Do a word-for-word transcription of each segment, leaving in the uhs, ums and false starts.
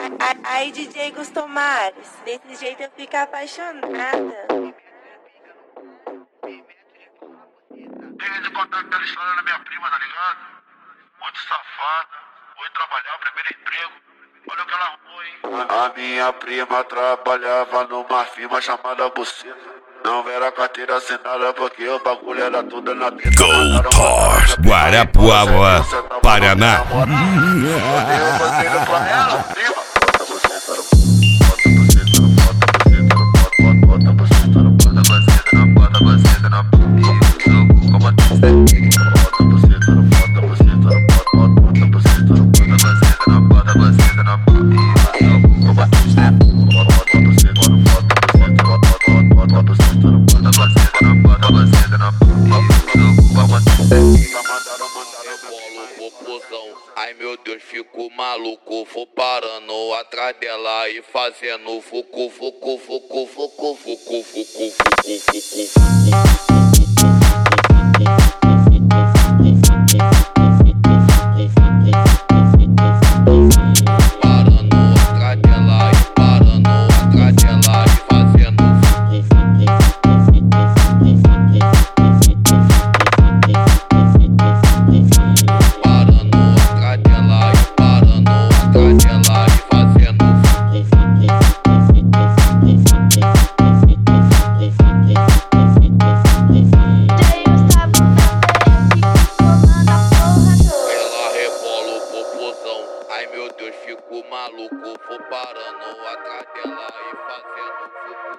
Ai, D J Gustomares, desse jeito eu fico apaixonada. Tem de contar aquela história da minha prima, tá ligado? Muito safada, foi trabalhar, primeiro emprego. Olha o que ela arrumou, hein? A minha prima trabalhava numa firma chamada Buceta. Não era carteira assinada porque o bagulho era tudo na teta. Gold Tours, Guarapuava, Paraná. Eu conselho pra ela, prima. Bota buceta no bota buceta na bota buceta na bota como bota buceta no bota buceta no bota bota buceta no bota buceta na bota buceta na bota como bota buceta no bota buceta no bota buceta no bota buceta na bota buceta na ai meu Deus, fico maluco, vou parando atrás dela e fazendo fucu, fucu, fucu, fucu, fucu, fucu, fucu, fucu. Ai meu Deus, fico maluco, vou parando atrás dela e fazendo fucu.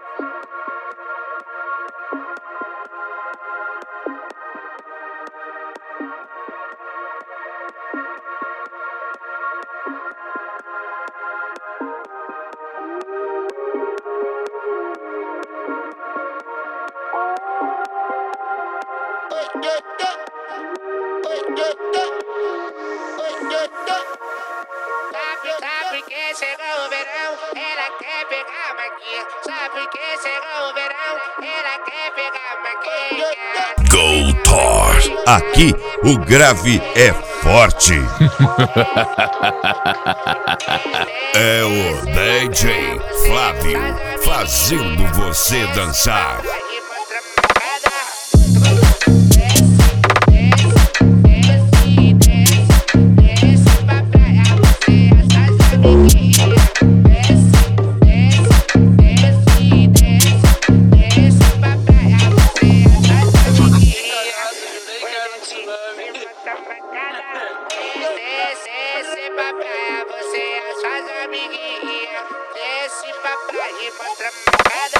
Sabe que chegou o verão, ela quer pegar a maquinha. Sabe que chegou o verão, ela quer pegar a maquinha. Gold Tours, aqui o grave é forte. É o D J Flávio fazendo você dançar. Desce pra praia, você e as suas amiguinhas. Desce pra praia e mostra a mancada.